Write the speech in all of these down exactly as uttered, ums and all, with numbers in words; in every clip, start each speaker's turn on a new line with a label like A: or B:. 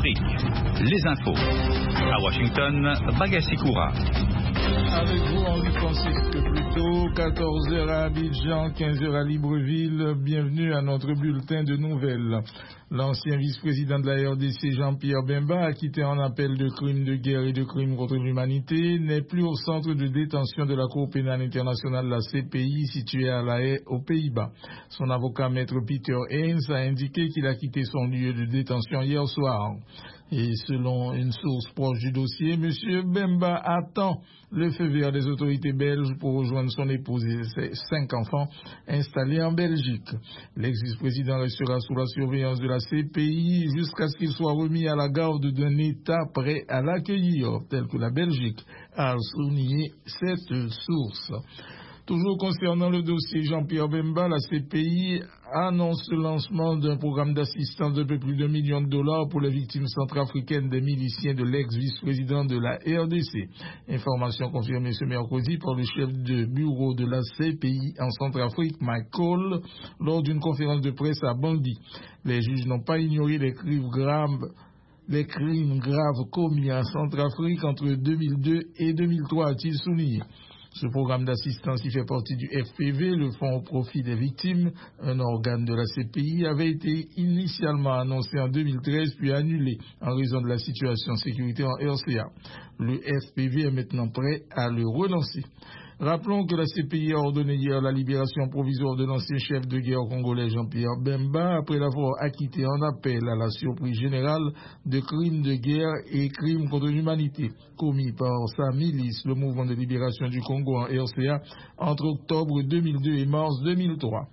A: Afrique, les infos. À Washington, Bagassi Koura.
B: Avec vous, Henri Francisque, plutôt quatorze heures à Abidjan, quinze heures à Libreville. Bienvenue à notre bulletin de nouvelles. L'ancien vice-président de la R D C, Jean-Pierre Bemba, acquitté en appel de crimes de guerre et de crimes contre l'humanité, n'est plus au centre de détention de la Cour pénale internationale, la C P I, située à La Haye, aux Pays-Bas. Son avocat, maître Peter Haynes, a indiqué qu'il a quitté son lieu de détention hier soir. Et selon une source proche du dossier, M. Bemba attend le feu vert des autorités belges pour rejoindre son épouse et ses cinq enfants installés en Belgique. L'ex-vice-président restera sous la surveillance de la C P I jusqu'à ce qu'il soit remis à la garde d'un État prêt à l'accueillir, tel que la Belgique, a souligné cette source. Toujours concernant le dossier Jean-Pierre Bemba, la C P I annonce le lancement d'un programme d'assistance de peu plus d'un million de dollars pour les victimes centrafricaines des miliciens de l'ex-vice-président de la R D C. Information confirmée ce mercredi par le chef de bureau de la C P I en Centrafrique, Mike Cole, lors d'une conférence de presse à Bangui. Les juges n'ont pas ignoré les crimes graves Les crimes graves commis en Centrafrique entre deux mille deux et deux mille trois, a-t-il souligné. Ce programme d'assistance y fait partie du F P V, le Fonds au profit des victimes. Un organe de la C P I avait été initialement annoncé en deux mille treize puis annulé en raison de la situation sécuritaire en R C A. Le F P V est maintenant prêt à le relancer. Rappelons que la C P I a ordonné hier la libération provisoire de l'ancien chef de guerre congolais Jean-Pierre Bemba après l'avoir acquitté en appel à la surprise générale de crimes de guerre et crimes contre l'humanité commis par sa milice, le mouvement de libération du Congo en R C A, entre octobre deux mille deux et mars deux mille trois.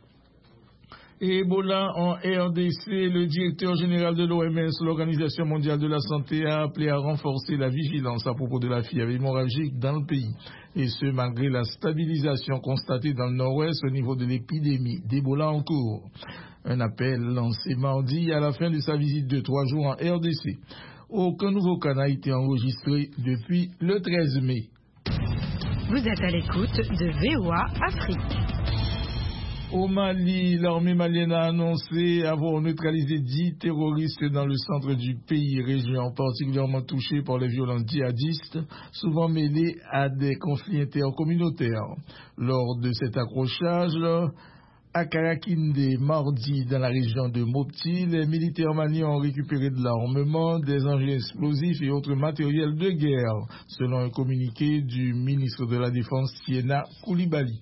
B: Ebola en R D C, le directeur général de l'O M S, l'Organisation mondiale de la santé, a appelé à renforcer la vigilance à propos de la fièvre hémorragique dans le pays. Et ce, malgré la stabilisation constatée dans le nord-ouest au niveau de l'épidémie d'Ebola en cours. Un appel lancé mardi à la fin de sa visite de trois jours en R D C. Aucun nouveau cas n'a été enregistré depuis le treize mai.
C: Vous êtes à l'écoute de V O A Afrique.
B: Au Mali, l'armée malienne a annoncé avoir neutralisé dix terroristes dans le centre du pays, région particulièrement touchée par les violences djihadistes, souvent mêlées à des conflits intercommunautaires. Lors de cet accrochage, à Karakinde, mardi, dans la région de Mopti, les militaires maliens ont récupéré de l'armement, des engins explosifs et autres matériels de guerre, selon un communiqué du ministre de la Défense, Tiena Koulibaly.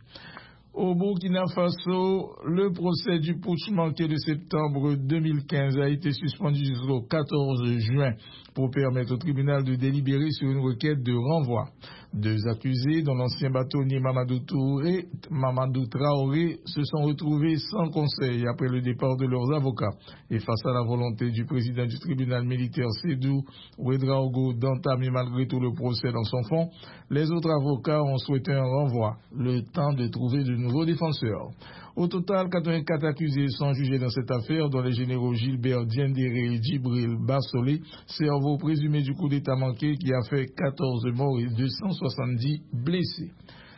B: Au Burkina Faso, le procès du putsch manqué de septembre deux mille quinze a été suspendu jusqu'au quatorze juin pour permettre au tribunal de délibérer sur une requête de renvoi. Deux accusés, dont l'ancien bâtonnier Mamadou Touré, Mamadou Traoré, se sont retrouvés sans conseil après le départ de leurs avocats. Et face à la volonté du président du tribunal militaire Sédou Ouédraogo d'entamer malgré tout le procès dans son fond, les autres avocats ont souhaité un renvoi, le temps de trouver de nouveaux défenseurs. Au total, quatre-vingt-quatre accusés sont jugés dans cette affaire, dont les généraux Gilbert Diendéré et Djibril Bassolé, cerveau présumé du coup d'État manqué qui a fait quatorze morts et deux cent soixante-dix blessés.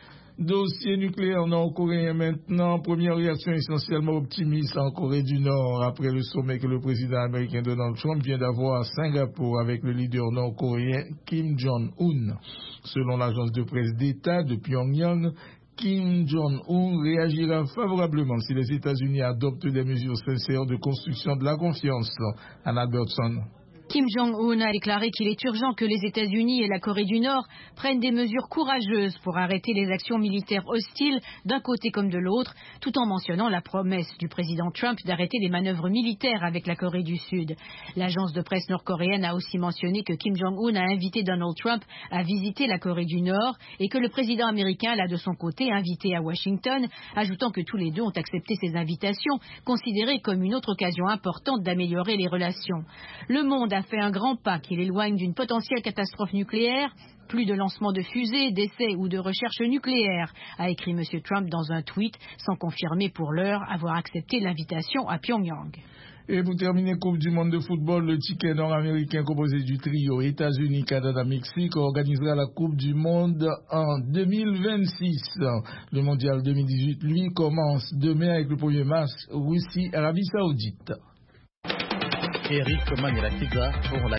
B: Dossier nucléaire nord-coréen maintenant. Première réaction essentiellement optimiste en Corée du Nord après le sommet que le président américain Donald Trump vient d'avoir à Singapour avec le leader nord-coréen Kim Jong-un. Selon l'agence de presse d'État de Pyongyang, Kim Jong-un réagira favorablement si les États-Unis adoptent des mesures sincères de construction de la confiance. Anna Bertson.
C: Kim Jong-un a déclaré qu'il est urgent que les États-Unis et la Corée du Nord prennent des mesures courageuses pour arrêter les actions militaires hostiles d'un côté comme de l'autre, tout en mentionnant la promesse du président Trump d'arrêter les manœuvres militaires avec la Corée du Sud. L'agence de presse nord-coréenne a aussi mentionné que Kim Jong-un a invité Donald Trump à visiter la Corée du Nord et que le président américain l'a de son côté invité à Washington, ajoutant que tous les deux ont accepté ces invitations, considérées comme une autre occasion importante d'améliorer les relations. Le monde a fait un grand pas qui l'éloigne d'une potentielle catastrophe nucléaire. Plus de lancement de fusées, d'essais ou de recherche nucléaire, a écrit M. Trump dans un tweet, sans confirmer pour l'heure avoir accepté l'invitation à Pyongyang.
B: Et pour terminer, Coupe du monde de football, le ticket nord-américain composé du trio États-Unis, Canada, Mexique organisera la Coupe du monde en deux mille vingt-six. Le mondial deux mille dix-huit, lui, commence demain avec le premier match Russie-Arabie Saoudite.
D: Eric Maniela pour la